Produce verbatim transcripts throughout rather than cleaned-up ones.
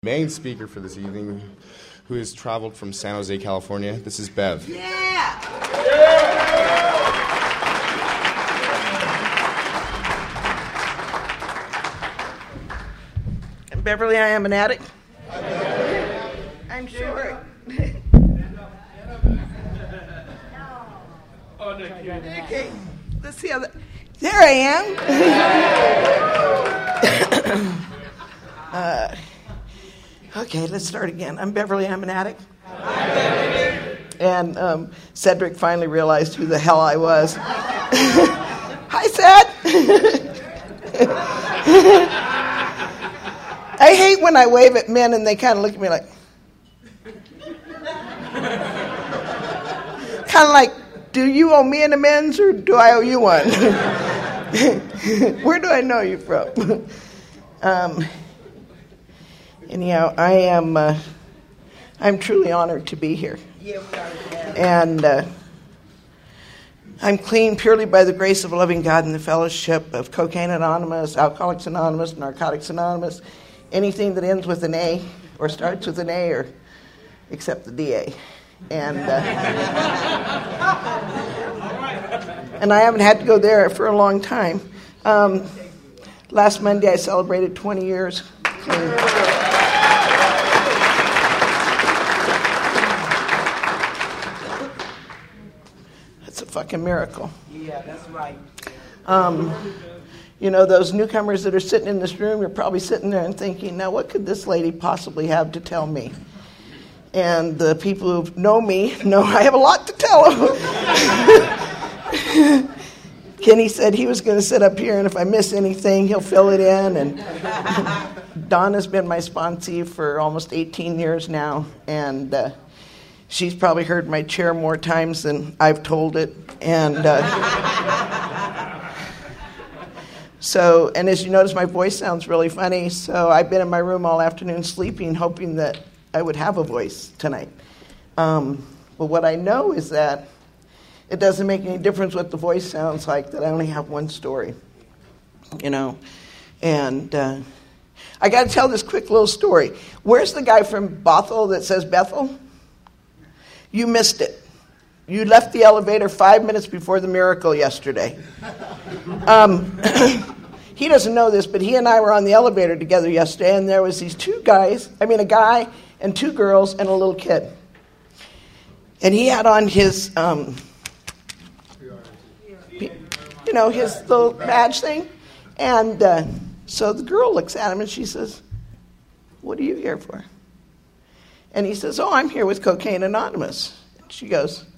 Main speaker for this evening, who has traveled from San Jose, California. This is Bev. Yeah! And Beverly, I am an addict. I'm sure. Okay, let's see how that. There I am. uh, okay, let's start again. I'm Beverly. I'm an addict. And um, Cedric finally realized who the hell I was. Hi, Ced. I hate when I wave at men and they kind of look at me like, kind of like, do you owe me an amends or do I owe you one? Where do I know you from? um, anyhow, I am, uh, I'm truly honored to be here. Yeah, we are. And uh, I'm clean purely by the grace of a loving God and the fellowship of Cocaine Anonymous, Alcoholics Anonymous, Narcotics Anonymous, anything that ends with an A or starts with an A or except the D A. And uh, and I haven't had to go there for a long time. Um, last Monday I celebrated twenty years clean. That's a fucking miracle. Yeah, that's right. Um, you know, those newcomers that are sitting in this room, you're probably sitting there and thinking, now what could this lady possibly have to tell me? And the people who know me know I have a lot to tell them. Kenny said he was going to sit up here, and if I miss anything, he'll fill it in. And Donna's been my sponsee for almost eighteen years now, and uh, she's probably heard my chair more times than I've told it. And uh, so, and as you notice, my voice sounds really funny. So I've been in my room all afternoon sleeping, hoping that I would have a voice tonight. Um, but what I know is that it doesn't make any difference what the voice sounds like, that I only have one story, you know. And uh, I got to tell this quick little story. Where's the guy from Bothell that says Bethel? You missed it. You left the elevator five minutes before the miracle yesterday. Um, he doesn't know this, but he and I were on the elevator together yesterday, and there was these two guys, I mean a guy and two girls and a little kid. And he had on his, um, you know, his little badge thing. And uh, so the girl looks at him and she says, what are you here for? And he says, oh, I'm here with Cocaine Anonymous. And she goes,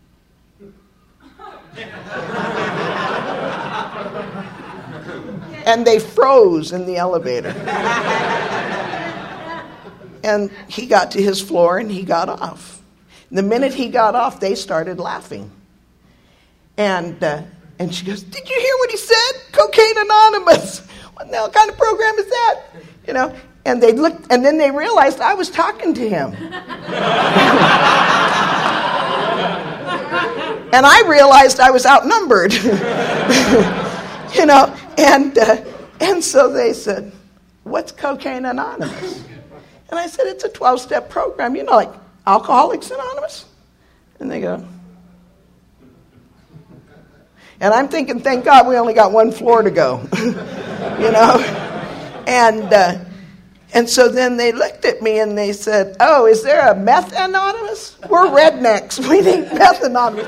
and they froze in the elevator. And he got to his floor and he got off. The minute he got off, they started laughing. And uh, and she goes, did you hear what he said? Cocaine Anonymous. What the hell kind of program is that? You know, and they looked, and then they realized I was talking to him. And I realized I was outnumbered. You know, and uh, and so they said, what's Cocaine Anonymous? And I said, it's a twelve-step program, you know, like Alcoholics Anonymous. And they go. And I'm thinking, thank God we only got one floor to go. You know? And uh, and so then they looked at me and they said, oh, is there a Meth Anonymous? We're rednecks. We need Meth Anonymous.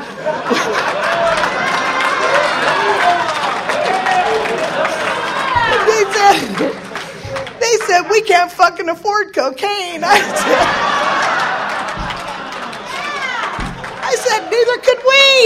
They said, they said, we can't fucking afford cocaine. I said, I said neither could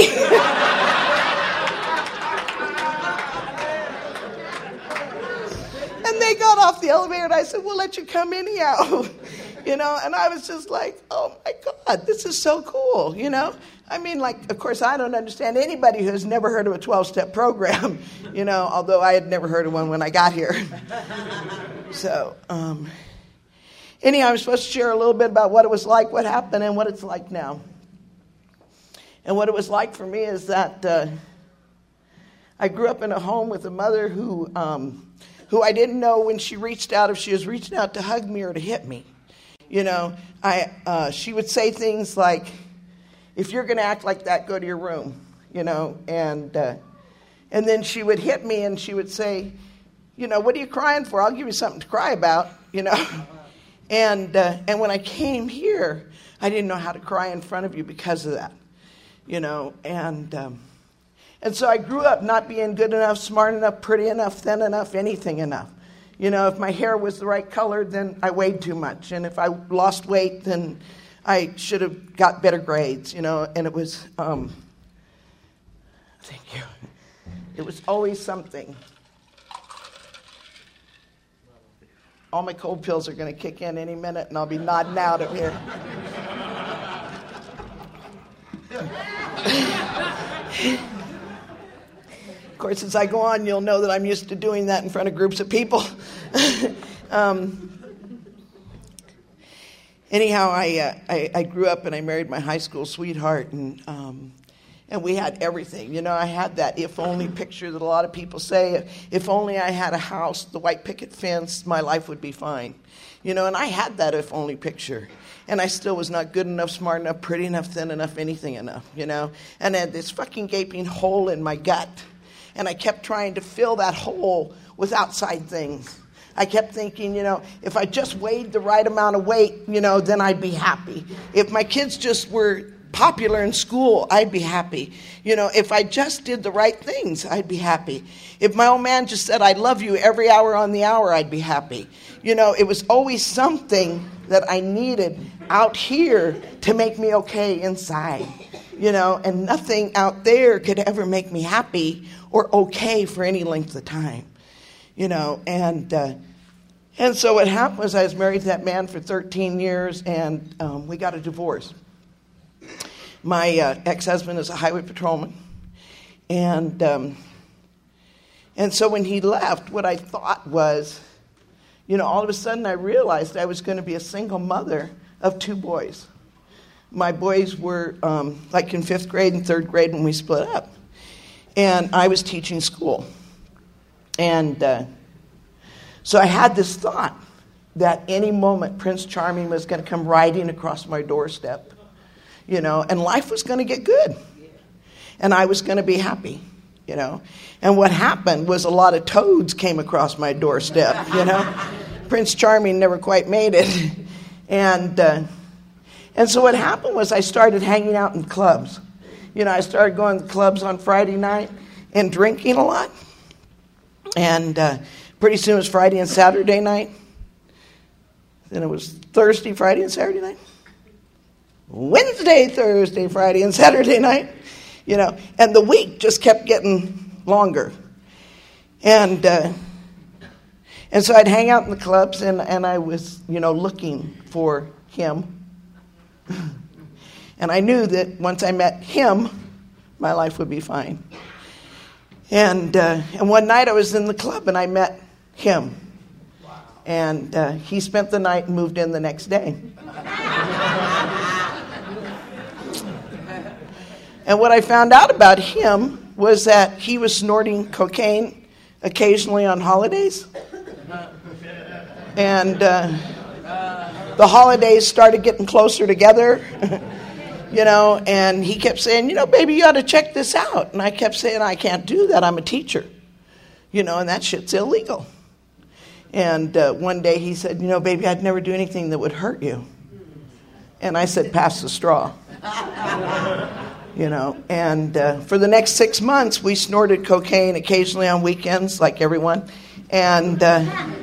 we. And they got off the elevator and I said, we'll let you come anyhow. You know, and I was just like, oh my God, this is so cool, you know. I mean, like, of course, I don't understand anybody who has never heard of a twelve-step program, you know, although I had never heard of one when I got here. So, um, anyhow, I'm supposed to share a little bit about what it was like, what happened, and what it's like now. And what it was like for me is that uh, I grew up in a home with a mother who um, who I didn't know when she reached out if she was reaching out to hug me or to hit me. You know, I uh, she would say things like, if you're going to act like that, go to your room, you know. And uh, and then she would hit me and she would say, you know, what are you crying for? I'll give you something to cry about, you know. And uh, and when I came here, I didn't know how to cry in front of you because of that, you know. And um, and so I grew up not being good enough, smart enough, pretty enough, thin enough, anything enough. You know, if my hair was the right color, then I weighed too much. And if I lost weight, then I should have got better grades, you know. And it was, um, thank you. It was always something. All my cold pills are going to kick in any minute, and I'll be nodding out of here. Of course, as I go on, you'll know that I'm used to doing that in front of groups of people. um, anyhow, I, uh, I I grew up and I married my high school sweetheart, and um, and we had everything. You know, I had that if only picture that a lot of people say, if only I had a house, the white picket fence, my life would be fine. You know, and I had that if only picture. And I still was not good enough, smart enough, pretty enough, thin enough, anything enough, you know. And I had this fucking gaping hole in my gut. And I kept trying to fill that hole with outside things. I kept thinking, you know, if I just weighed the right amount of weight, you know, then I'd be happy. If my kids just were popular in school, I'd be happy. You know, if I just did the right things, I'd be happy. If my old man just said, I love you every hour on the hour, I'd be happy. You know, it was always something that I needed out here to make me okay inside. You know, and nothing out there could ever make me happy or okay for any length of time. You know, and uh, and so what happened was I was married to that man for thirteen years, and um, we got a divorce. My uh, ex-husband is a highway patrolman, and um, and so when he left, what I thought was, you know, all of a sudden I realized I was going to be a single mother of two boys. My boys were um, like in fifth grade and third grade when we split up, and I was teaching school, and uh, so I had this thought that any moment Prince Charming was going to come riding across my doorstep. You know, and life was going to get good. And I was going to be happy, you know. And what happened was a lot of toads came across my doorstep, you know. Prince Charming never quite made it. And uh, and so what happened was I started hanging out in clubs. You know, I started going to clubs on Friday night and drinking a lot. And uh, pretty soon it was Friday and Saturday night. Then it was Thursday, Friday, and Saturday night. Wednesday, Thursday, Friday, and Saturday night, you know, and the week just kept getting longer. And uh, and so I'd hang out in the clubs, and, and I was, you know, looking for him. And I knew that once I met him, my life would be fine. And uh, and one night I was in the club, and I met him. And uh, he spent the night and moved in the next day. And what I found out about him was that he was snorting cocaine occasionally on holidays. And uh, the holidays started getting closer together, you know, and he kept saying, you know, baby, you ought to check this out. And I kept saying, I can't do that. I'm a teacher, you know, and that shit's illegal. And uh, one day he said, you know, baby, I'd never do anything that would hurt you. And I said, pass the straw. You know, and uh, for the next six months, we snorted cocaine occasionally on weekends, like everyone. And uh,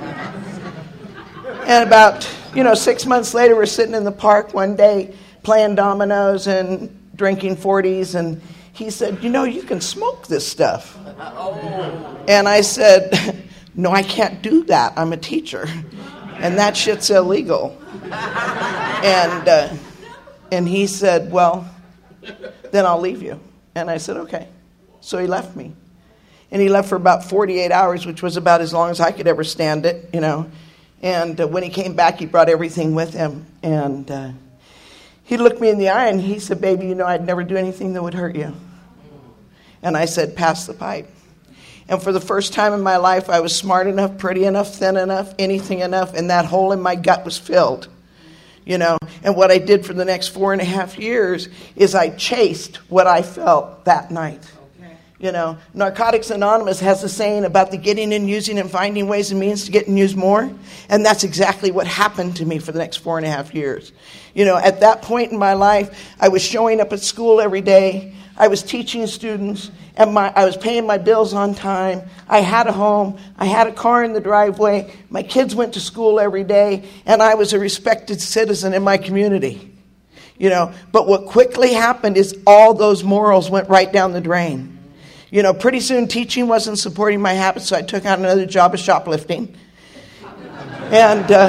and about, you know, six months later, we're sitting in the park one day playing dominoes and drinking forties. And he said, you know, you can smoke this stuff. And I said, no, I can't do that. I'm a teacher. And that shit's illegal. And uh, and he said, well, then I'll leave you. And I said, okay. So he left me. And he left for about forty-eight hours, which was about as long as I could ever stand it, you know. And uh, when he came back, he brought everything with him. And uh, he looked me in the eye and he said, baby, you know, I'd never do anything that would hurt you. And I said, pass the pipe. And for the first time in my life, I was smart enough, pretty enough, thin enough, anything enough, and that hole in my gut was filled. You know, and what I did for the next four and a half years is I chased what I felt that night. Okay. You know, Narcotics Anonymous has a saying about the getting and using and finding ways and means to get and use more. And that's exactly what happened to me for the next four and a half years. You know, at that point in my life, I was showing up at school every day. I was teaching students, and my, I was paying my bills on time. I had a home. I had a car in the driveway. My kids went to school every day, and I was a respected citizen in my community. You know, but what quickly happened is all those morals went right down the drain. You know, pretty soon teaching wasn't supporting my habits, so I took on another job of shoplifting. And uh,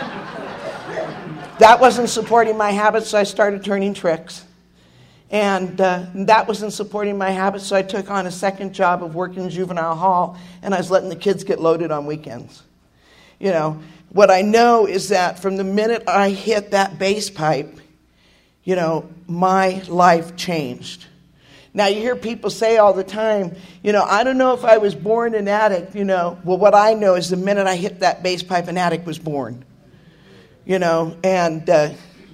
that wasn't supporting my habits, so I started turning tricks. And uh, that wasn't supporting my habits, so I took on a second job of working in juvenile hall, and I was letting the kids get loaded on weekends. You know, what I know is that from the minute I hit that base pipe, you know, my life changed. Now, you hear people say all the time, you know, I don't know if I was born an addict, you know. Well, what I know is the minute I hit that base pipe, an addict was born. You know, and uh,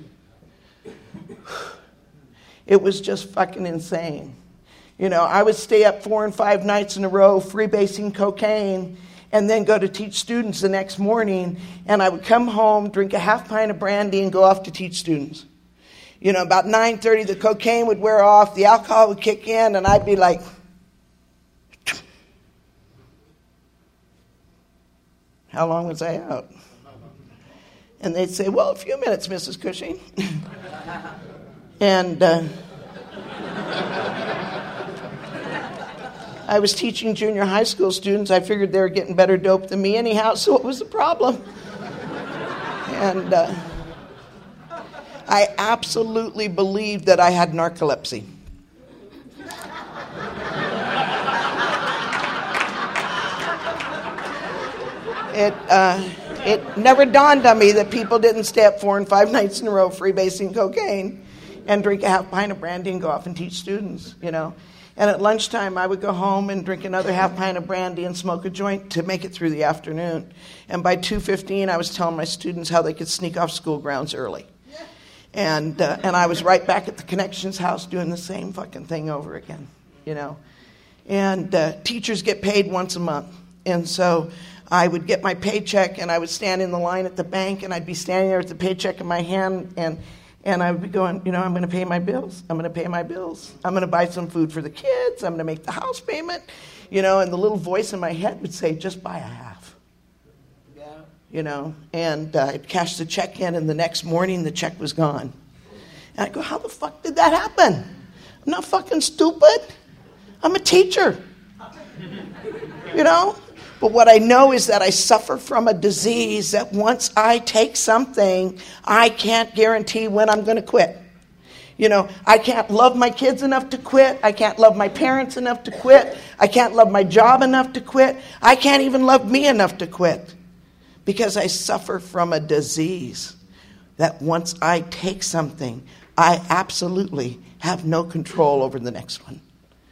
it was just fucking insane. You know, I would stay up four and five nights in a row freebasing cocaine and then go to teach students the next morning. And I would come home, drink a half pint of brandy, and go off to teach students. You know, about nine thirty, the cocaine would wear off, the alcohol would kick in, and I'd be like, how long was I out? And they'd say, well, a few minutes, Missus Cushing. And uh, I was teaching junior high school students. I figured they were getting better dope than me anyhow, so what was the problem? And uh, I absolutely believed that I had narcolepsy. It, uh, it never dawned on me that people didn't stay up four and five nights in a row freebasing cocaine and drink a half pint of brandy and go off and teach students, you know. And at lunchtime, I would go home and drink another half pint of brandy and smoke a joint to make it through the afternoon. And by two fifteen, I was telling my students how they could sneak off school grounds early. And uh, and I was right back at the Connections house doing the same fucking thing over again, you know. And uh, teachers get paid once a month. And so I would get my paycheck, and I would stand in the line at the bank, and I'd be standing there with the paycheck in my hand, and And I would be going, you know, I'm going to pay my bills. I'm going to pay my bills. I'm going to buy some food for the kids. I'm going to make the house payment. You know, and the little voice in my head would say, just buy a half. Yeah. You know, and uh, I'd cash the check in, and the next morning the check was gone. And I'd go, how the fuck did that happen? I'm not fucking stupid. I'm a teacher. You know? But what I know is that I suffer from a disease that once I take something, I can't guarantee when I'm going to quit. You know, I can't love my kids enough to quit. I can't love my parents enough to quit. I can't love my job enough to quit. I can't even love me enough to quit. Because I suffer from a disease that once I take something, I absolutely have no control over the next one.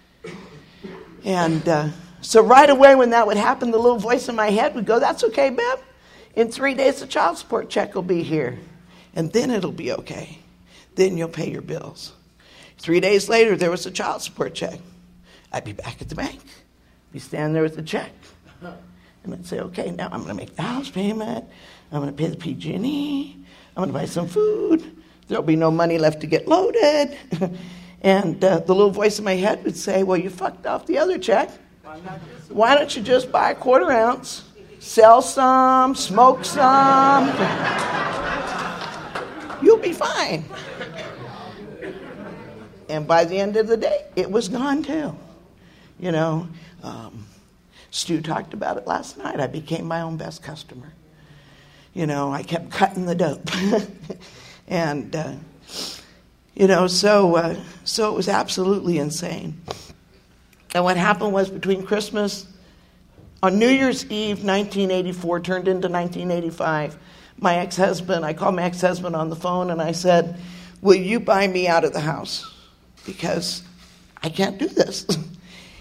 And uh, so right away when that would happen, the little voice in my head would go, that's okay, babe. In three days, the child support check will be here. And then it'll be okay. Then you'll pay your bills. Three days later, there was a child support check. I'd be back at the bank. Be standing there with the check. And I'd say, okay, now I'm going to make the house payment. I'm going to pay the P G and E. I'm going to buy some food. There'll be no money left to get loaded. And uh, the little voice in my head would say, well, you fucked off the other check. Why don't you just buy a quarter ounce, sell some, smoke some? You'll be fine. And by the end of the day, it was gone too. You know, um, Stu talked about it last night. I became my own best customer. You know, I kept cutting the dope. and, uh, you know, so uh, so it was absolutely insane. And what happened was between Christmas, on New Year's Eve, nineteen eighty-four, turned into nineteen eighty-five, my ex-husband, I called my ex-husband on the phone and I said, will you buy me out of the house? Because I can't do this.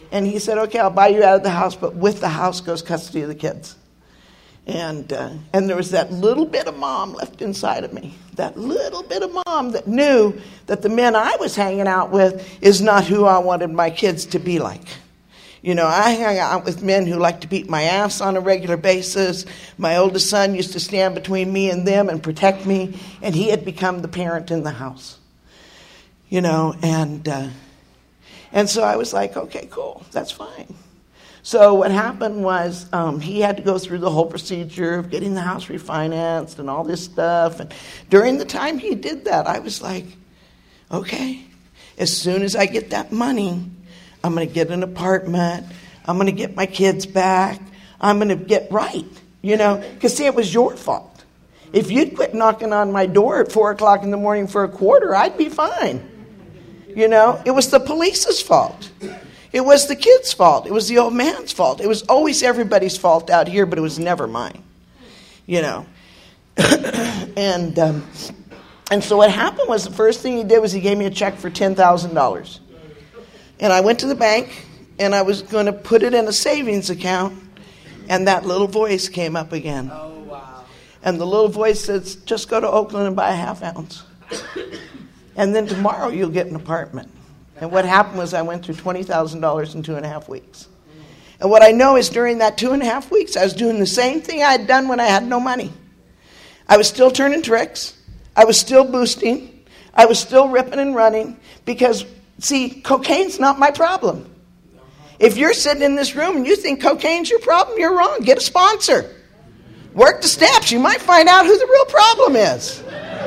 And he said, okay, I'll buy you out of the house, but with the house goes custody of the kids. And uh, and there was that little bit of mom left inside of me, that little bit of mom that knew that the men I was hanging out with is not who I wanted my kids to be like. You know, I hang out with men who like to beat my ass on a regular basis. My oldest son used to stand between me and them and protect me, and he had become the parent in the house. You know, and uh, and so I was like, okay, cool, that's fine. So what happened was um, he had to go through the whole procedure of getting the house refinanced and all this stuff. And during the time he did that, I was like, okay, as soon as I get that money, I'm going to get an apartment. I'm going to get my kids back. I'm going to get right, you know. Because, see, it was your fault. If you'd quit knocking on my door at four o'clock in the morning for a quarter, I'd be fine. You know, it was the police's fault. It was the kid's fault. It was the old man's fault. It was always everybody's fault out here, but it was never mine, you know. and um, and so what happened was the first thing he did was he gave me a check for ten thousand dollars. And I went to the bank, and I was going to put it in a savings account, and that little voice came up again. Oh, wow. And the little voice says, just go to Oakland and buy a half ounce. And then tomorrow you'll get an apartment. And what happened was I went through twenty thousand dollars in two and a half weeks. And what I know is during that two and a half weeks, I was doing the same thing I had done when I had no money. I was still turning tricks. I was still boosting. I was still ripping and running. Because, see, cocaine's not my problem. If you're sitting in this room and you think cocaine's your problem, you're wrong. Get a sponsor. Work the steps. You might find out who the real problem is.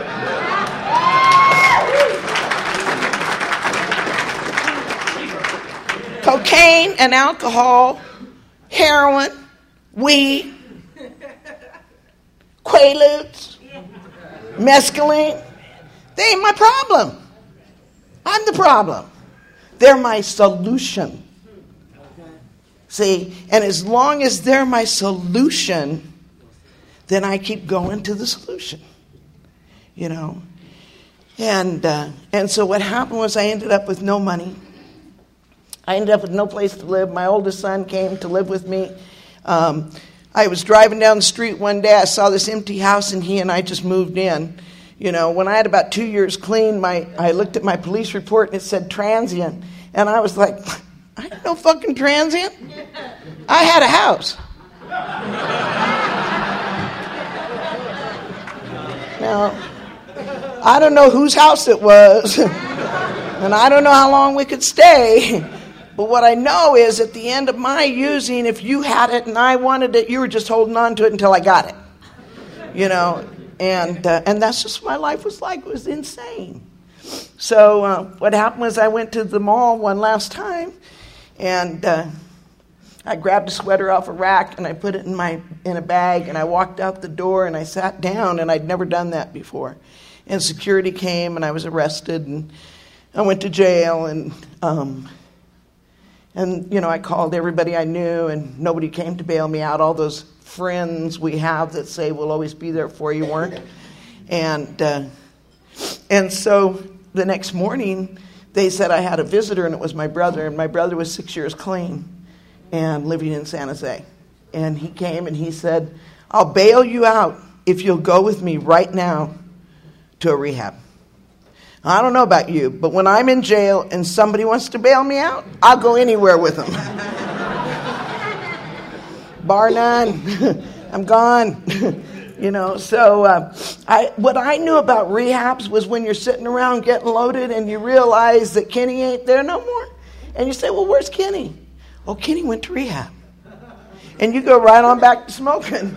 Cocaine and alcohol, heroin, weed, Quaaludes, mescaline, they ain't my problem. I'm the problem. They're my solution. See, and as long as they're my solution, then I keep going to the solution. You know? And uh, and so what happened was I ended up with no money. I ended up with no place to live. My oldest son came to live with me. Um, I was driving down the street one day. I saw this empty house, and he and I just moved in. You know, when I had about two years clean, my I looked at my police report, and it said transient. And I was like, I ain't no fucking transient. I had a house. Now, I don't know whose house it was, and I don't know how long we could stay. But what I know is at the end of my using, if you had it and I wanted it, you were just holding on to it until I got it. You know, and uh, and that's just what my life was like. It was insane. So uh, what happened was I went to the mall one last time, and uh, I grabbed a sweater off a rack and I put it in my in a bag, and I walked out the door and I sat down, and I'd never done that before. And security came, and I was arrested, and I went to jail, and um, and you know I called everybody I knew, and nobody came to bail me out. All those friends we have that say we'll always be there for you weren't, and uh, and so the next morning they said I had a visitor, and it was my brother, and my brother was six years clean and living in San Jose, and he came and he said, "I'll bail you out if you'll go with me right now to a rehab." I don't know about you, but when I'm in jail and somebody wants to bail me out, I'll go anywhere with them. Bar none. I'm gone. You know, so uh, I what I knew about rehabs was when you're sitting around getting loaded and you realize that Kenny ain't there no more. And you say, well, where's Kenny? Oh, Kenny went to rehab. And you go right on back to smoking.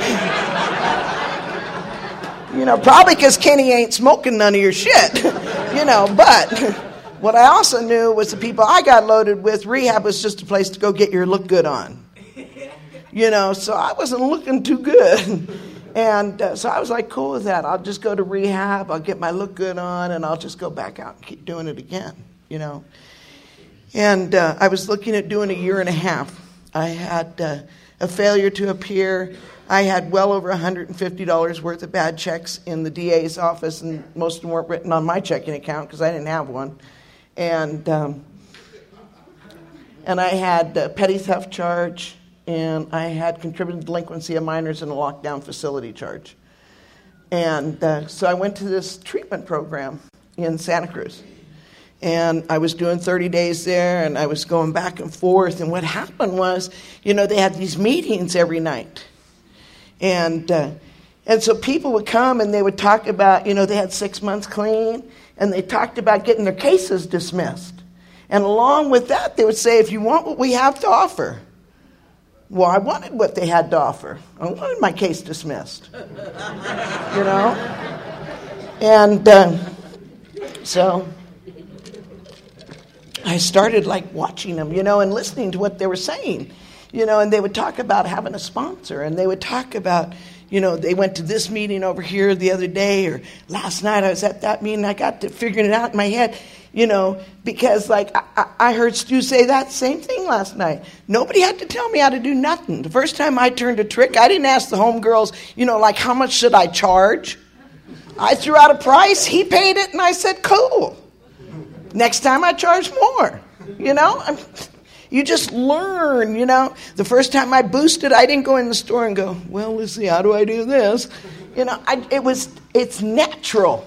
You know, probably because Kenny ain't smoking none of your shit, you know, but what I also knew was the people I got loaded with, rehab was just a place to go get your look good on, you know, so I wasn't looking too good, and uh, so I was like, cool with that. I'll just go to rehab, I'll get my look good on, and I'll just go back out and keep doing it again, you know, and uh, I was looking at doing a year and a half. I had uh, a failure to appear. I had well over one hundred fifty dollars worth of bad checks in the D A's office, and most of them weren't written on my checking account because I didn't have one. And um, and I had a petty theft charge, and I had contributed delinquency of minors in a lockdown facility charge. And uh, so I went to this treatment program in Santa Cruz. And I was doing thirty days there, and I was going back and forth. And what happened was, you know, they had these meetings every night. And uh, and so people would come, and they would talk about, you know, they had six months clean, and they talked about getting their cases dismissed. And along with that, they would say, if you want what we have to offer. Well, I wanted what they had to offer. I wanted my case dismissed. You know? And uh, so I started like watching them, you know, and listening to what they were saying, you know, and they would talk about having a sponsor, and they would talk about, you know, they went to this meeting over here the other day, or last night I was at that meeting. I got to figuring it out in my head, you know, because like I, I heard Stu say that same thing last night. Nobody had to tell me how to do nothing. The first time I turned a trick, I didn't ask the homegirls, you know, like how much should I charge? I threw out a price, he paid it, and I said, cool. Next time I charge more, you know. I'm, you just learn, you know. The first time I boosted, I didn't go in the store and go, well, let's see, how do I do this? You know, I, it was, it's natural.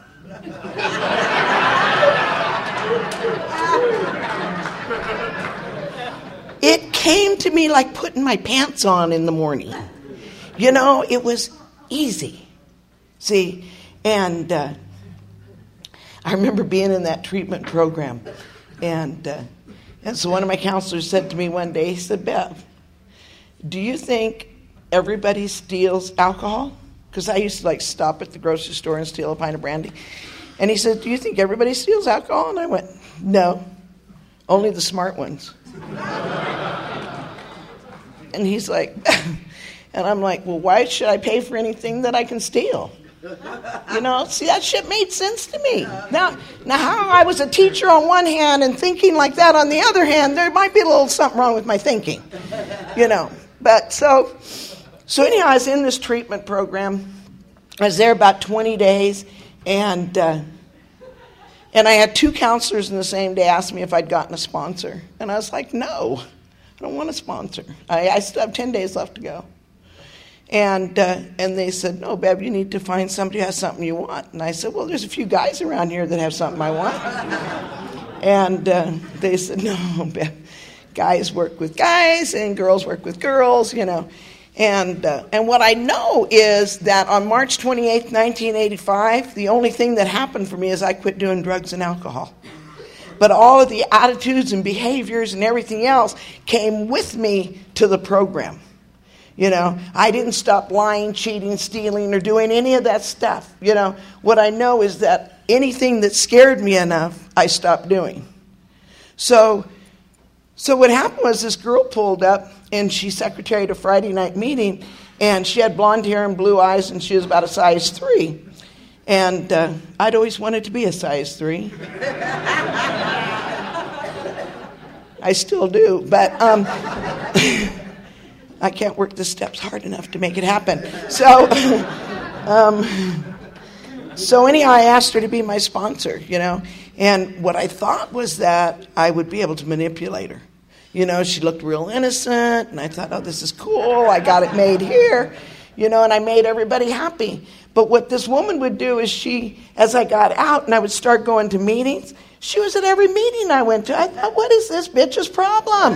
It came to me like putting my pants on in the morning. You know, it was easy. See, and uh, I remember being in that treatment program, and uh, and so one of my counselors said to me one day, he said, Bev, do you think everybody steals alcohol? Because I used to like stop at the grocery store and steal a pint of brandy. And he said, do you think everybody steals alcohol? And I went, no, only the smart ones. And he's like, and I'm like, well, why should I pay for anything that I can steal? You know, see, that shit made sense to me. Now, now, how I was a teacher on one hand and thinking like that on the other hand, there might be a little something wrong with my thinking, you know. But so, so anyhow, I was in this treatment program. I was there about twenty days, and uh, and I had two counselors in the same day ask me if I'd gotten a sponsor, and I was like, no, I don't want a sponsor. I, I still have ten days left to go. And uh, and they said, no, Bev, you need to find somebody who has something you want. And I said, well, there's a few guys around here that have something I want. And uh, they said, no, Bev, guys work with guys and girls work with girls, you know. And uh, and what I know is that on March twenty-eighth, nineteen eighty-five, the only thing that happened for me is I quit doing drugs and alcohol. But all of the attitudes and behaviors and everything else came with me to the program. You know, I didn't stop lying, cheating, stealing, or doing any of that stuff. You know, what I know is that anything that scared me enough, I stopped doing. So, so what happened was this girl pulled up, and she secretaried a Friday night meeting, and she had blonde hair and blue eyes, and she was about a size three. And uh, I'd always wanted to be a size three. I still do, but... Um, I can't work the steps hard enough to make it happen. So, um, so anyhow, I asked her to be my sponsor, you know. And what I thought was that I would be able to manipulate her. You know, she looked real innocent, and I thought, oh, this is cool. I got it made here, you know, and I made everybody happy. But what this woman would do is she, as I got out and I would start going to meetings, she was at every meeting I went to. I thought, what is this bitch's problem?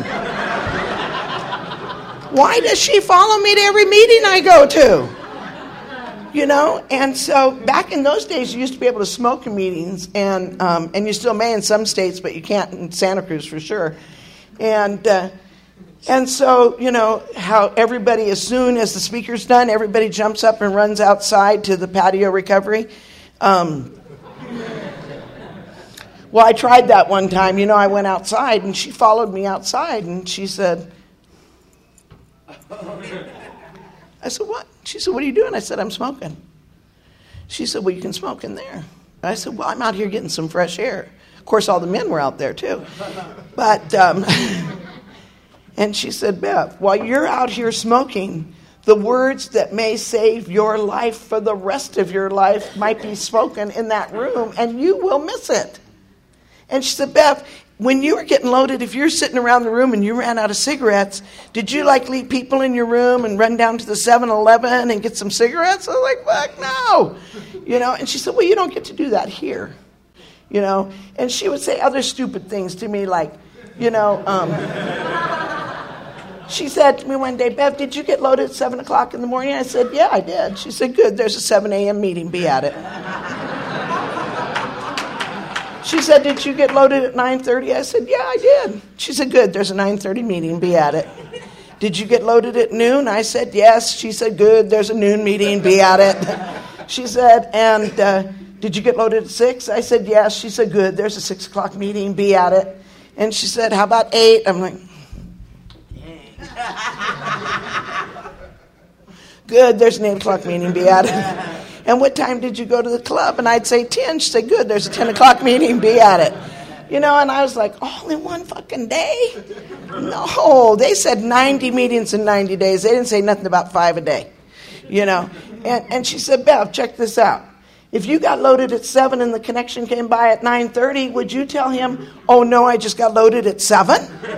Why does she follow me to every meeting I go to? You know, and so back in those days, you used to be able to smoke in meetings, and um, and you still may in some states, but you can't in Santa Cruz for sure. And uh, and so, you know, how everybody, as soon as the speaker's done, everybody jumps up and runs outside to the patio recovery. Um, well, I tried that one time. You know, I went outside, and she followed me outside, and she said... I said, what? She said, what are you doing? I said, I'm smoking. She said, well, you can smoke in there. I said, well, I'm out here getting some fresh air. Of course, all the men were out there, too. But, um, and she said, Bev, while you're out here smoking, the words that may save your life for the rest of your life might be spoken in that room, and you will miss it. And she said, Bev, when you were getting loaded, if you're sitting around the room and you ran out of cigarettes, did you like leave people in your room and run down to the seven eleven and get some cigarettes? I was like, fuck no. You know, and she said, well, you don't get to do that here. You know, and she would say other stupid things to me like, you know, um, she said to me one day, Bev, did you get loaded at seven o'clock in the morning? I said, yeah, I did. She said, good, there's a seven a.m. meeting, be at it. She said, did you get loaded at nine thirty? I said, yeah, I did. She said, good, there's a nine thirty meeting, be at it. Did you get loaded at noon? I said, yes. She said, good, there's a noon meeting, be at it. She said, and uh, did you get loaded at six? I said, yes. She said, good, there's a six o'clock meeting, be at it. And she said, how about eight? I'm like, good, there's an eight o'clock meeting, be at it. And what time did you go to the club? And I'd say ten. She'd say, good, there's a ten o'clock meeting, be at it. You know, and I was like, all in one fucking day? No, they said ninety meetings in ninety days. They didn't say nothing about five a day, you know. And, and she said, Bev, check this out. If you got loaded at seven and the connection came by at nine thirty, would you tell him, oh, no, I just got loaded at seven?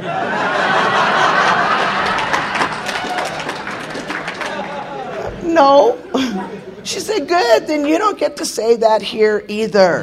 No. She said, good, then you don't get to say that here either.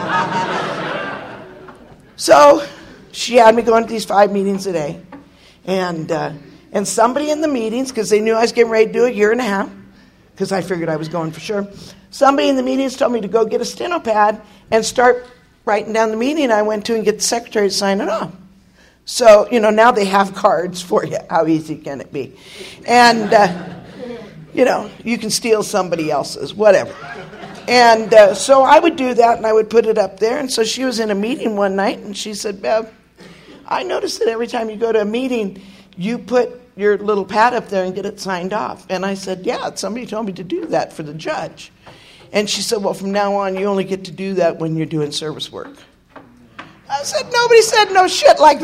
So she had me going to these five meetings a day. And uh, and somebody in the meetings, because they knew I was getting ready to do a year and a half, because I figured I was going for sure, somebody in the meetings told me to go get a steno pad and start writing down the meeting I went to and get the secretary to sign it off. So, you know, now they have cards for you. How easy can it be? And... Uh, You know, you can steal somebody else's, whatever. And uh, so I would do that, and I would put it up there. And so she was in a meeting one night, and she said, Bev, I noticed that every time you go to a meeting, you put your little pad up there and get it signed off. And I said, yeah, somebody told me to do that for the judge. And she said, well, from now on, you only get to do that when you're doing service work. I said, nobody said no shit like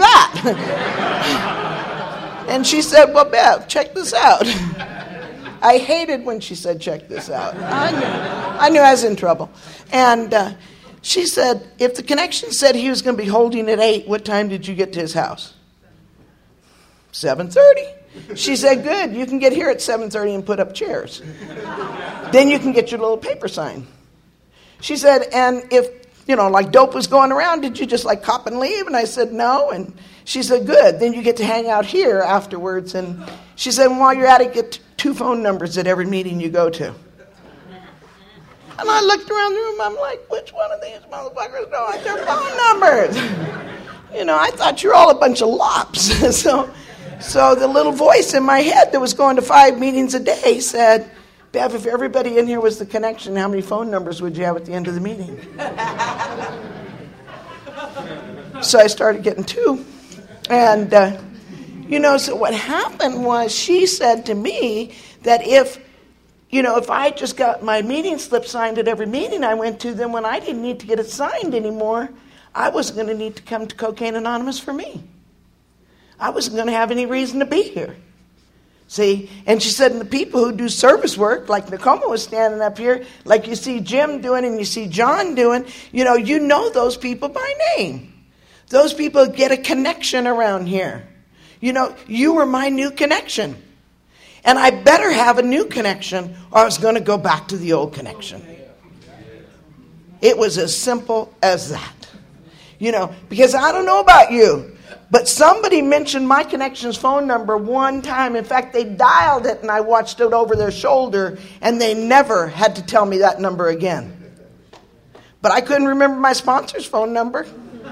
that. And she said, well, Bev, check this out. I hated when she said, check this out. I knew I, knew I was in trouble. And uh, she said, if the connection said he was going to be holding at eight, what time did you get to his house? seven thirty. She said, good, you can get here at seven thirty and put up chairs. Then you can get your little paper sign. She said, and if, you know, like dope was going around, did you just like cop and leave? And I said, no. And she said, good, then you get to hang out here afterwards. And she said, and while you're at it, get two phone numbers at every meeting you go to. And I looked around the room, I'm like, which one of these motherfuckers don't have their phone numbers? You know, I thought you're all a bunch of lops. so, so the little voice in my head that was going to five meetings a day said, Bev, if everybody in here was the connection, how many phone numbers would you have at the end of the meeting? So I started getting two. And, uh, you know, so what happened was she said to me that if, you know, if I just got my meeting slip signed at every meeting I went to, then when I didn't need to get it signed anymore, I wasn't going to need to come to Cocaine Anonymous for me. I wasn't going to have any reason to be here. See? And she said, and the people who do service work, like Nakoma was standing up here, like you see Jim doing and you see John doing, you know, you know those people by name. Those people get a connection around here. You know, you were my new connection. And I better have a new connection or I was going to go back to the old connection. It was as simple as that. You know, because I don't know about you, but somebody mentioned my connection's phone number one time. In fact, they dialed it and I watched it over their shoulder and they never had to tell me that number again. But I couldn't remember my sponsor's phone number.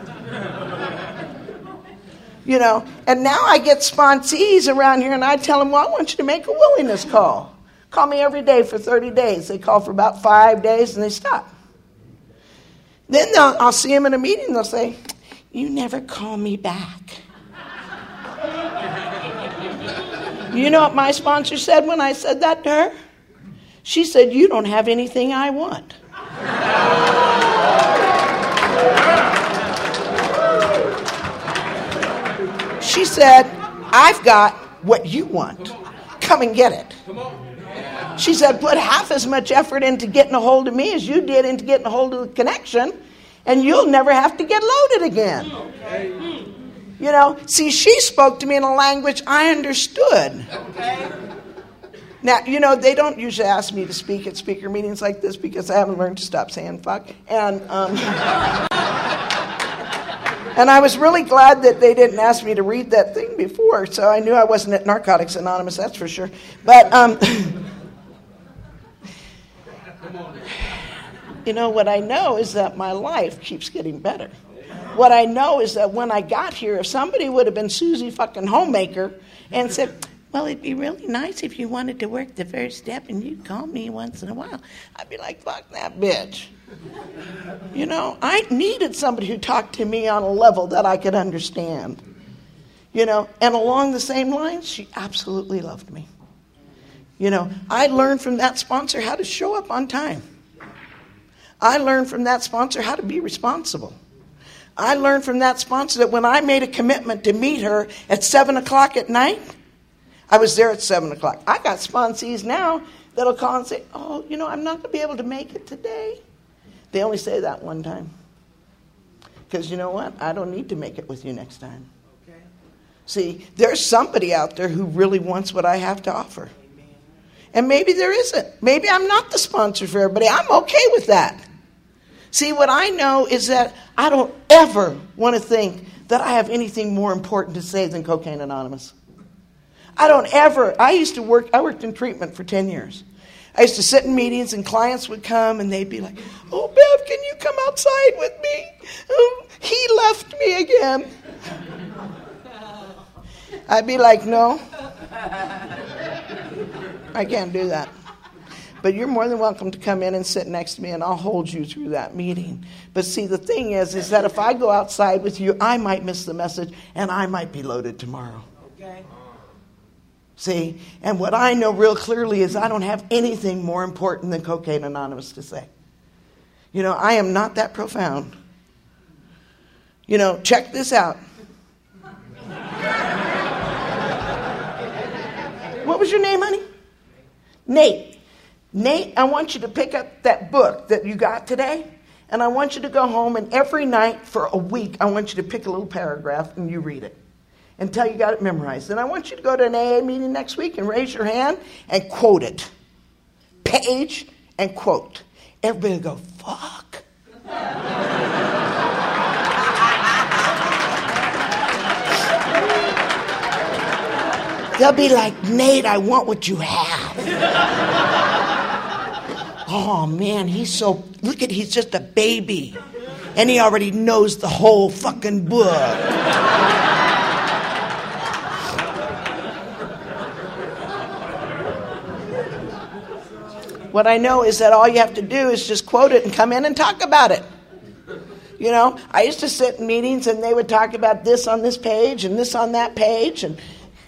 You know, and now I get sponsees around here and I tell them, well, I want you to make a willingness call. Call me every day for thirty days. They call for about five days and they stop. Then I'll see them in a meeting and they'll say, you never call me back. You know what my sponsor said when I said that to her? She said, you don't have anything I want. She said, I've got what you want. Come and get it. She said, put half as much effort into getting a hold of me as you did into getting a hold of the connection, And you'll never have to get loaded again. Okay. You know, see, she spoke to me in a language I understood. Okay. Now, you know, they don't usually ask me to speak at speaker meetings like this because I haven't learned to stop saying fuck. And um, and I was really glad that they didn't ask me to read that thing before, so I knew I wasn't at Narcotics Anonymous, that's for sure. But, um, you know, what I know is that my life keeps getting better. What I know is that when I got here, if somebody would have been Susie fucking Homemaker and said, well, it'd be really nice if you wanted to work the first step and you'd call me once in a while, I'd be like, fuck that bitch. You know, I needed somebody who talked to me on a level that I could understand. You know, and along the same lines, she absolutely loved me. You know, I learned from that sponsor how to show up on time. I learned from that sponsor how to be responsible. I learned from that sponsor that when I made a commitment to meet her at seven o'clock at night, I was there at seven o'clock. I got sponsees now that'll call and say, oh, you know, I'm not going to be able to make it today. They only say that one time. Because you know what? I don't need to make it with you next time. Okay. See, there's somebody out there who really wants what I have to offer. Amen. And maybe there isn't. Maybe I'm not the sponsor for everybody. I'm okay with that. See, what I know is that I don't ever want to think that I have anything more important to say than Cocaine Anonymous. I don't ever, I used to work, I worked in treatment for ten years. I used to sit in meetings and clients would come and they'd be like, oh, Bev, can you come outside with me? Oh, he left me again. I'd be like, no, I can't do that. But you're more than welcome to come in and sit next to me and I'll hold you through that meeting. But see, the thing is, is that if I go outside with you, I might miss the message and I might be loaded tomorrow. Okay. See, and what I know real clearly is I don't have anything more important than Cocaine Anonymous to say. You know, I am not that profound. You know, check this out. What was your name, honey? Nate. Nate, I want you to pick up that book that you got today, and I want you to go home, and every night for a week, I want you to pick a little paragraph and you read it until you got it memorized. And I want you to go to an A A meeting next week and raise your hand and quote it. Page and quote. Everybody will go, fuck. They'll be like, Nate, I want what you have. Oh, man, he's so, look at, he's just a baby. And he already knows the whole fucking book. What I know is that all you have to do is just quote it and come in and talk about it. You know, I used to sit in meetings and they would talk about this on this page and this on that page. And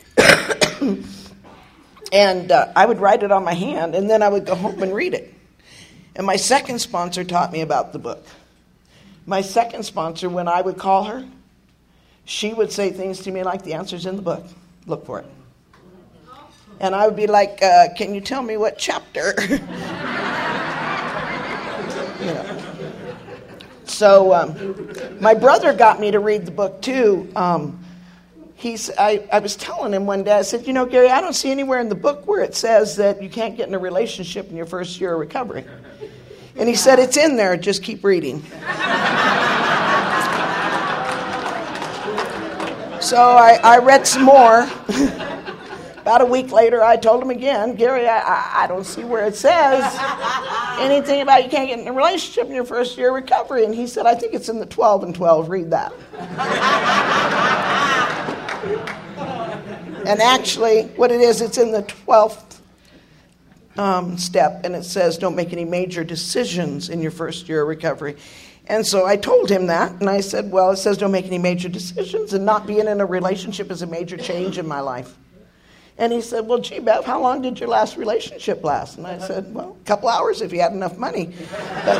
and uh, I would write it on my hand and then I would go home and read it. And my second sponsor taught me about the book. My second sponsor, when I would call her, she would say things to me like, the answer's in the book. Look for it. And I would be like, uh, can you tell me what chapter? You know. So um, my brother got me to read the book too. Um, he's, I, I was telling him one day, I said, you know, Gary, I don't see anywhere in the book where it says that you can't get in a relationship in your first year of recovery. And he said, it's in there, just keep reading. So I, I read some more. About a week later, I told him again, Gary, I, I, I don't see where it says anything about you can't get in a relationship in your first year of recovery. And he said, I think it's in the twelve and twelve. Read that. And actually, what it is, it's in the twelfth um, step. And it says, don't make any major decisions in your first year of recovery. And so I told him that. And I said, well, it says don't make any major decisions. And not being in a relationship is a major change in my life. And he said, well, gee, Bev, how long did your last relationship last? And I said, well, a couple hours if you had enough money. But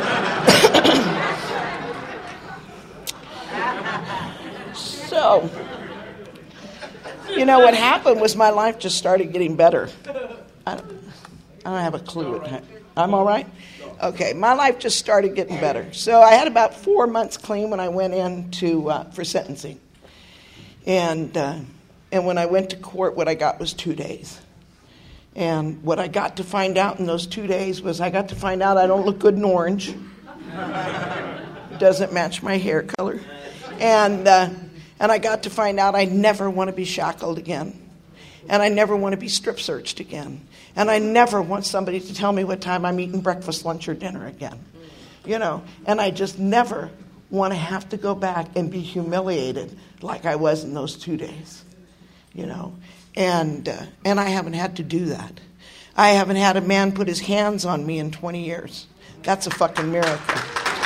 so, you know, what happened was my life just started getting better. I don't, I don't have a clue. I'm all right? Okay, my life just started getting better. So I had about four months clean when I went in to, uh, for sentencing. And, uh, and when I went to court, what I got was two days. And what I got to find out in those two days was I got to find out I don't look good in orange. It doesn't match my hair color. And, uh, and I got to find out I never want to be shackled again. And I never want to be strip searched again. And I never want somebody to tell me what time I'm eating breakfast, lunch, or dinner again. You know, and I just never want to have to go back and be humiliated like I was in those two days. You know, and uh, and I haven't had to do that. I haven't had a man put his hands on me in twenty years. That's a fucking miracle.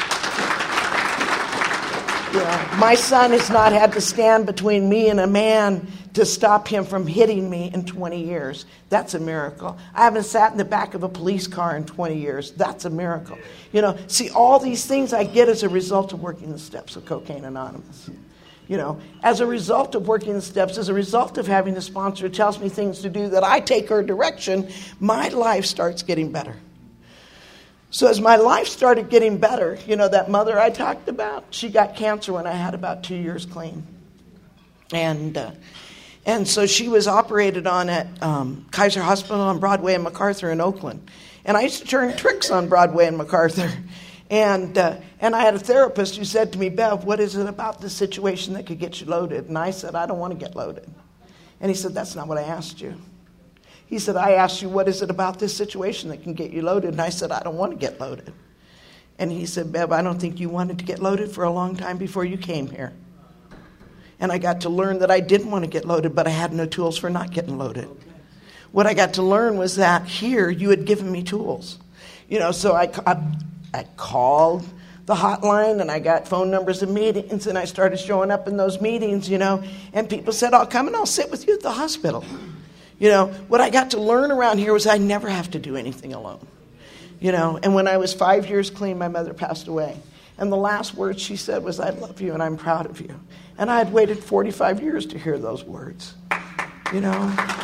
You know, my son has not had to stand between me and a man to stop him from hitting me in twenty years. That's a miracle. I haven't sat in the back of a police car in twenty years. That's a miracle. You know, see, all these things I get as a result of working the steps of Cocaine Anonymous. You know, as a result of working the steps, as a result of having a sponsor who tells me things to do that I take her direction, my life starts getting better. So as my life started getting better, you know, that mother I talked about, she got cancer when I had about two years clean. And uh, and so she was operated on at um, Kaiser Hospital on Broadway and MacArthur in Oakland. And I used to turn tricks on Broadway and MacArthur. And uh, and I had a therapist who said to me, Bev, what is it about this situation that could get you loaded? And I said, I don't want to get loaded. And he said, that's not what I asked you. He said, I asked you, what is it about this situation that can get you loaded? And I said, I don't want to get loaded. And he said, Bev, I don't think you wanted to get loaded for a long time before you came here. And I got to learn that I didn't want to get loaded, but I had no tools for not getting loaded. What I got to learn was that here you had given me tools. You know, so I, I, I called the hotline and I got phone numbers of meetings and I started showing up in those meetings, you know, and people said, I'll come and I'll sit with you at the hospital. You know, what I got to learn around here was I never have to do anything alone. You know, and when I was five years clean, my mother passed away. And the last words she said was, I love you and I'm proud of you. And I had waited forty-five years to hear those words. You know.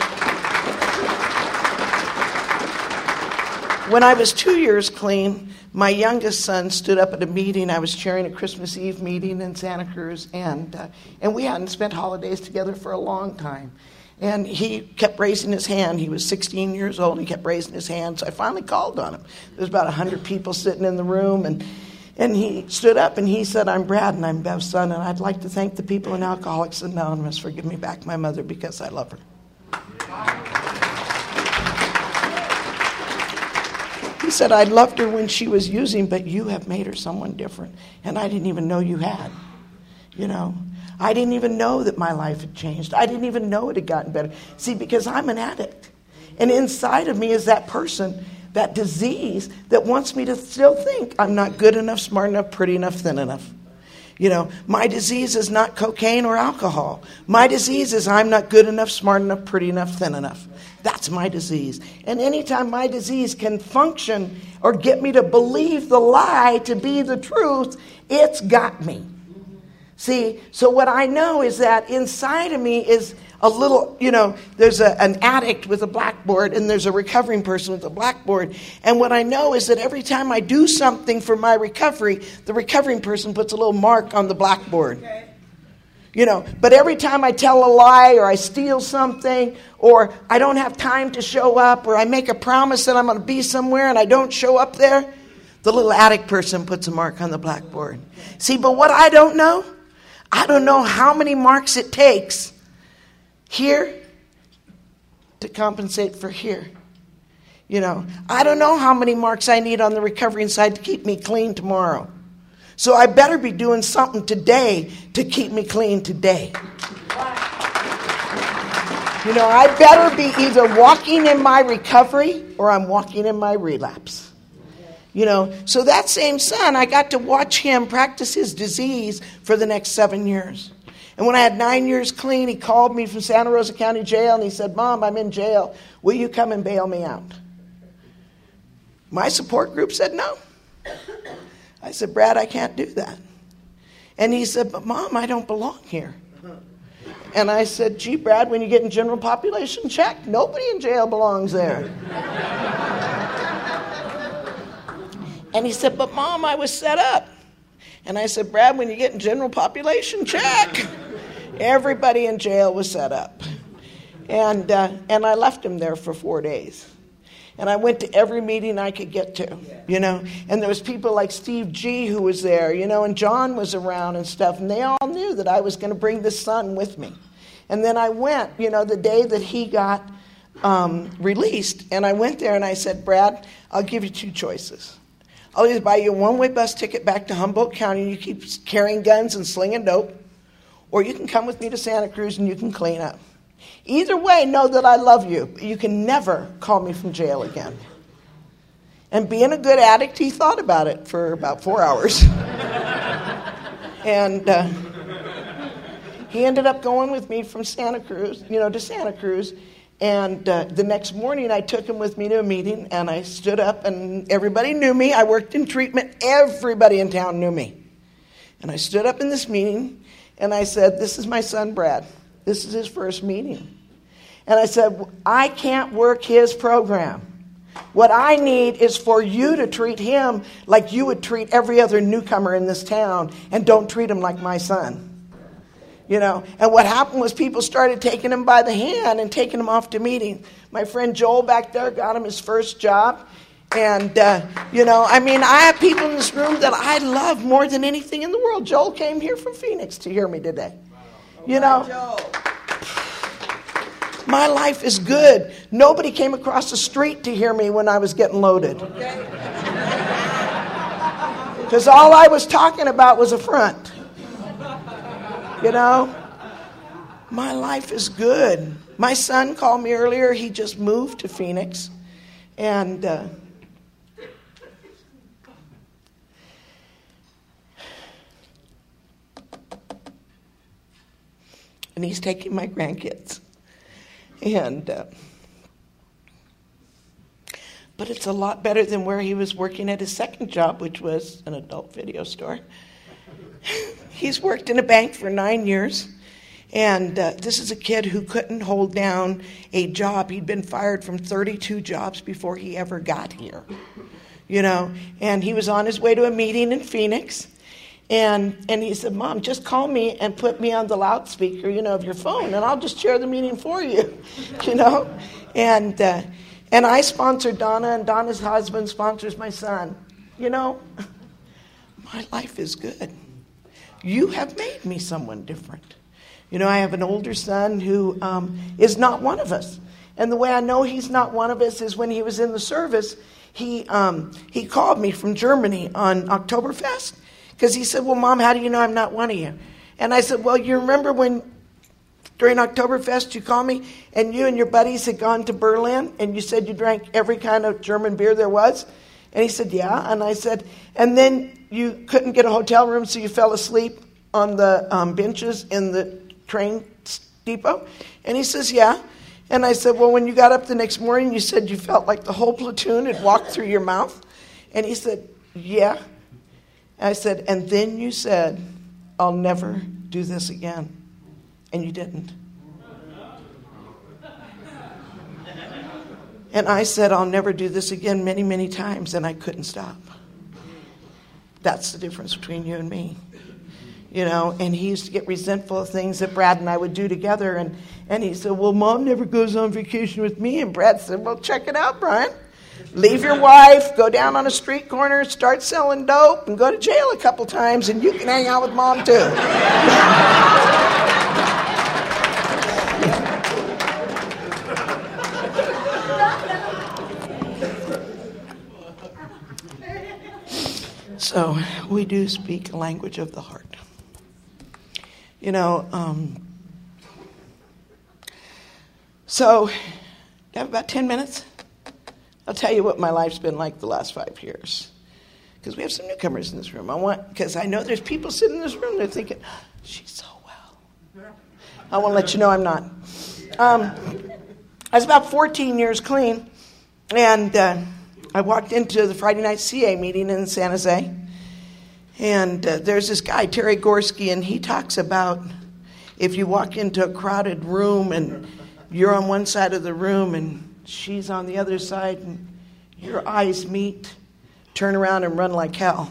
When I was two years clean, my youngest son stood up at a meeting. I was chairing a Christmas Eve meeting in Santa Cruz. And, uh, and we hadn't spent holidays together for a long time. And he kept raising his hand. He was sixteen years old. He kept raising his hand. So I finally called on him. There was about one hundred people sitting in the room. And, and he stood up and he said, I'm Brad and I'm Bev's son. And I'd like to thank the people in Alcoholics Anonymous for giving me back my mother because I love her. He said, I loved her when she was using, but you have made her someone different. And I didn't even know you had. You know. I didn't even know that my life had changed. I didn't even know it had gotten better. See, because I'm an addict. And inside of me is that person, that disease that wants me to still think I'm not good enough, smart enough, pretty enough, thin enough. You know, my disease is not cocaine or alcohol. My disease is I'm not good enough, smart enough, pretty enough, thin enough. That's my disease. And anytime my disease can function or get me to believe the lie to be the truth, it's got me. See, so what I know is that inside of me is a little, you know, there's a, an addict with a blackboard and there's a recovering person with a blackboard. And what I know is that every time I do something for my recovery, the recovering person puts a little mark on the blackboard. Okay. You know, but every time I tell a lie or I steal something or I don't have time to show up or I make a promise that I'm going to be somewhere and I don't show up there, the little addict person puts a mark on the blackboard. See, but what I don't know, I don't know how many marks it takes here to compensate for here. You know, I don't know how many marks I need on the recovering side to keep me clean tomorrow. So I better be doing something today to keep me clean today. You know, I better be either walking in my recovery or I'm walking in my relapse. You know, so that same son, I got to watch him practice his disease for the next seven years. And when I had nine years clean, he called me from Santa Rosa County Jail and he said, Mom, I'm in jail. Will you come and bail me out? My support group said no. I said, Brad, I can't do that. And he said, but Mom, I don't belong here. And I said, gee, Brad, when you get in general population check, nobody in jail belongs there. And he said, but Mom, I was set up. And I said, Brad, when you get in general population, check. Everybody in jail was set up. And uh, and I left him there for four days. And I went to every meeting I could get to, you know. And there was people like Steve G who was there, you know, and John was around and stuff. And they all knew that I was going to bring this son with me. And then I went, you know, the day that he got um, released. And I went there and I said, Brad, I'll give you two choices. I'll either buy you a one-way bus ticket back to Humboldt County and you keep carrying guns and slinging dope. Or you can come with me to Santa Cruz and you can clean up. Either way, know that I love you. You can never call me from jail again. And being a good addict, he thought about it for about four hours. and uh, he ended up going with me from Santa Cruz, you know, to Santa Cruz. And uh, the next morning, I took him with me to a meeting, and I stood up, and everybody knew me. I worked in treatment. Everybody in town knew me. And I stood up in this meeting, and I said, this is my son, Brad. This is his first meeting. And I said, I can't work his program. What I need is for you to treat him like you would treat every other newcomer in this town, and don't treat him like my son. You know, and what happened was people started taking him by the hand and taking him off to meetings. My friend Joel back there got him his first job. And, uh, you know, I mean, I have people in this room that I love more than anything in the world. Joel came here from Phoenix to hear me today. You know, my life is good. Nobody came across the street to hear me when I was getting loaded. Because all I was talking about was a front. You know, my life is good. My son called me earlier. He just moved to Phoenix. And uh, and he's taking my grandkids. And uh, but it's a lot better than where he was working at his second job, which was an adult video store. He's worked in a bank for nine years, and uh, this is a kid who couldn't hold down a job. He'd been fired from thirty-two jobs before he ever got here, you know, and he was on his way to a meeting in Phoenix, and and he said, Mom, just call me and put me on the loudspeaker, you know, of your phone, and I'll just share the meeting for you, you know, and uh, and I sponsored Donna, and Donna's husband sponsors my son, you know, my life is good. You have made me someone different. You know, I have an older son who um, is not one of us. And the way I know he's not one of us is when he was in the service, he um, he called me from Germany on Oktoberfest. Because he said, well, Mom, how do you know I'm not one of you? And I said, well, you remember when during Oktoberfest you called me and you and your buddies had gone to Berlin and you said you drank every kind of German beer there was? And he said, yeah. And I said, and then you couldn't get a hotel room, so you fell asleep on the um, benches in the train depot? And he says, yeah. And I said, well, when you got up the next morning, you said you felt like the whole platoon had walked through your mouth? And he said, yeah. And I said, and then you said, I'll never do this again. And you didn't. And I said, I'll never do this again many, many times, and I couldn't stop. That's the difference between you and me. You know, and he used to get resentful of things that Brad and I would do together. And, and he said, well, Mom never goes on vacation with me. And Brad said, well, check it out, Brian. Leave your wife, go down on a street corner, start selling dope, and go to jail a couple times, and you can hang out with Mom, too. So we do speak a language of the heart. You know, um, so I have about ten minutes. I'll tell you what my life's been like the last five years. Because we have some newcomers in this room. I want, because I know there's people sitting in this room, they're thinking, oh, she's so well. I want to let you know I'm not. Um, I was about fourteen years clean, and uh, I walked into the Friday night C A meeting in San Jose, and uh, there's this guy, Terry Gorski, and he talks about if you walk into a crowded room and you're on one side of the room and she's on the other side and your eyes meet, turn around and run like hell.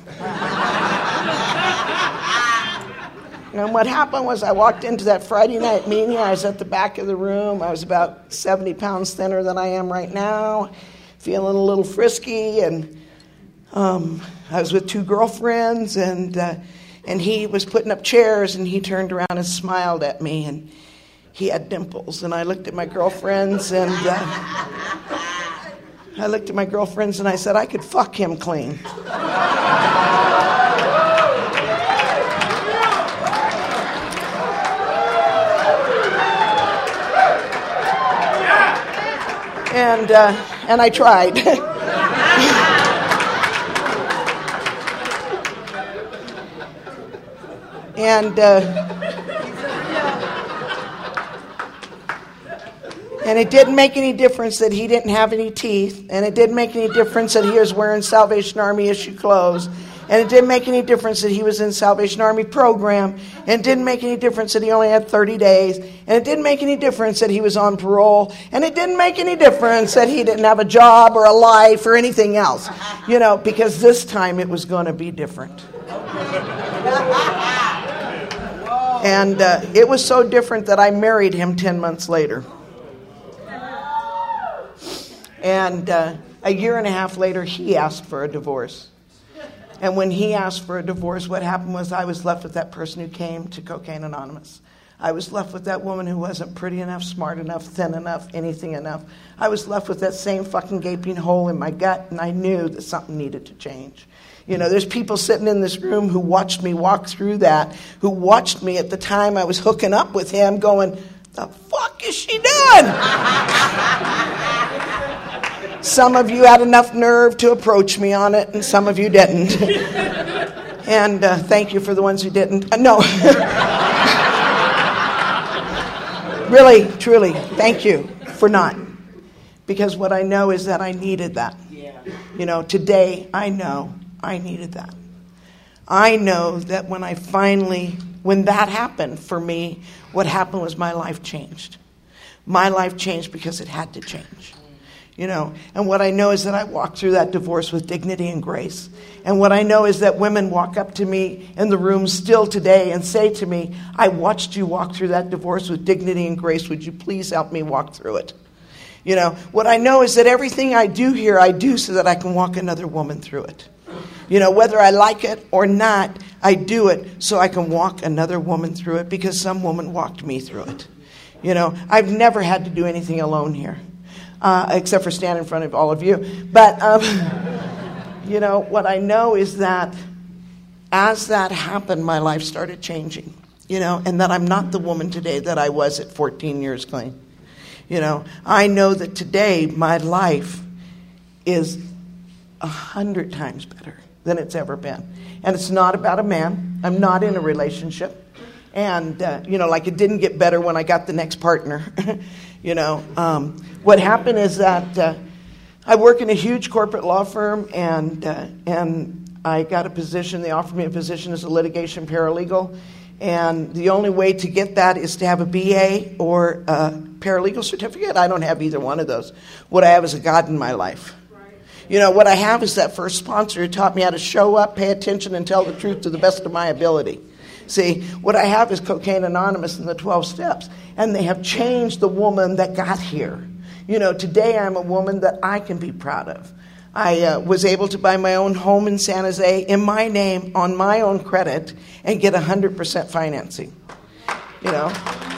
And what happened was I walked into that Friday night meeting. I was at the back of the room. I was about seventy pounds thinner than I am right now, feeling a little frisky. And um, I was with two girlfriends, and uh, and he was putting up chairs, and he turned around and smiled at me, and he had dimples. And I looked at my girlfriends, and uh, I looked at my girlfriends, and I said, I could fuck him clean. And uh, and I tried. and uh, and it didn't make any difference that he didn't have any teeth, and it didn't make any difference that he was wearing Salvation Army issue clothes. And it didn't make any difference that he was in Salvation Army program. And it didn't make any difference that he only had thirty days. And it didn't make any difference that he was on parole. And it didn't make any difference that he didn't have a job or a life or anything else. You know, because this time it was going to be different. And uh, it was so different that I married him ten months later. And uh, a year and a half later, he asked for a divorce. And when he asked for a divorce, what happened was I was left with that person who came to Cocaine Anonymous. I was left with that woman who wasn't pretty enough, smart enough, thin enough, anything enough. I was left with that same fucking gaping hole in my gut, and I knew that something needed to change. You know, there's people sitting in this room who watched me walk through that, who watched me at the time I was hooking up with him going, the fuck is she doing? Some of you had enough nerve to approach me on it, and some of you didn't. And uh, thank you for the ones who didn't. Uh, no. Really, truly, thank you for not. Because what I know is that I needed that. You know, today I know I needed that. I know that when I finally, when that happened for me, what happened was my life changed. My life changed because it had to change. You know, and what I know is that I walked through that divorce with dignity and grace. And what I know is that women walk up to me in the room still today and say to me, I watched you walk through that divorce with dignity and grace. Would you please help me walk through it? You know, what I know is that everything I do here, I do so that I can walk another woman through it. You know, whether I like it or not, I do it so I can walk another woman through it because some woman walked me through it. You know, I've never had to do anything alone here. Uh, except for stand in front of all of you. But, um, you know, what I know is that as that happened, my life started changing, you know, and that I'm not the woman today that I was at fourteen years clean. You know, I know that today my life is a hundred times better than it's ever been. And it's not about a man. I'm not in a relationship. And, uh, you know, like it didn't get better when I got the next partner. you know, um, what happened is that uh, I work in a huge corporate law firm, and uh, and I got a position. They offered me a position as a litigation paralegal. And the only way to get that is to have a B A or a paralegal certificate. I don't have either one of those. What I have is a God in my life. You know, what I have is that first sponsor who taught me how to show up, pay attention, and tell the truth to the best of my ability. See, what I have is Cocaine Anonymous and the twelve steps. And they have changed the woman that got here. You know, today I'm a woman that I can be proud of. I uh, was able to buy my own home in San Jose in my name, on my own credit, and get one hundred percent financing. You know.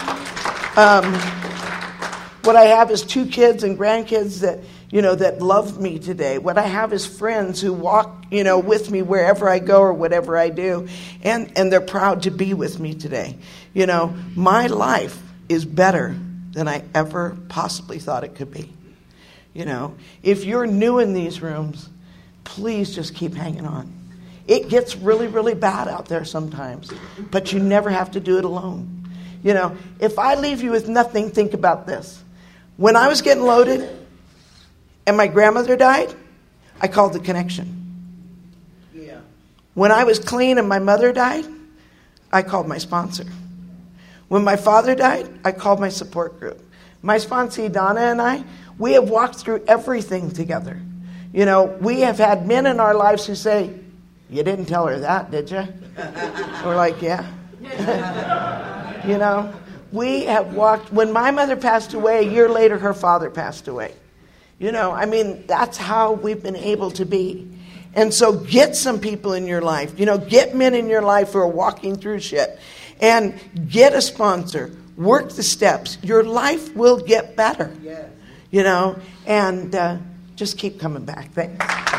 Um, what I have is two kids and grandkids that, you know, that love me today. What I have is friends who walk, you know, with me wherever I go or whatever I do. And, and they're proud to be with me today. You know, my life is better than I ever possibly thought it could be. You know, if you're new in these rooms, please just keep hanging on. It gets really, really bad out there sometimes, but you never have to do it alone. You know, if I leave you with nothing, think about this. When I was getting loaded and my grandmother died, I called the connection. Yeah. When I was clean and my mother died, I called my sponsor. When my father died, I called my support group. My sponsee, Donna, and I, we have walked through everything together. You know, we have had men in our lives who say, "You didn't tell her that, did you?" We're like, "Yeah." You know, we have walked, when my mother passed away, a year later her father passed away. You know, I mean, that's how we've been able to be. And so get some people in your life. You know, get men in your life who are walking through shit. And get a sponsor. Work the steps. Your life will get better. You know, and uh, just keep coming back. Thanks.